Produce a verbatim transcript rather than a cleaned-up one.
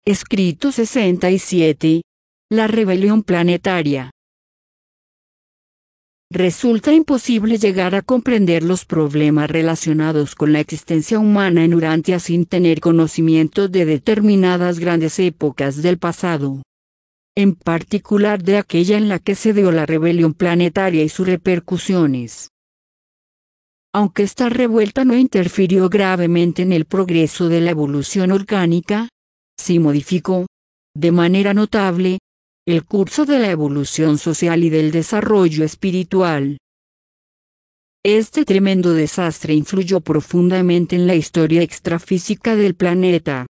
Escrito sesenta y siete. La rebelión planetaria. Resulta imposible llegar a comprender los problemas relacionados con la existencia humana en Urantia sin tener conocimiento de determinadas grandes épocas del pasado. En particular de aquella en la que se dio la rebelión planetaria y sus repercusiones. Aunque esta revuelta no interfirió gravemente en el progreso de la evolución orgánica, sí modificó, de manera notable, el curso de la evolución social y del desarrollo espiritual. Este tremendo desastre influyó profundamente en la historia extrafísica del planeta.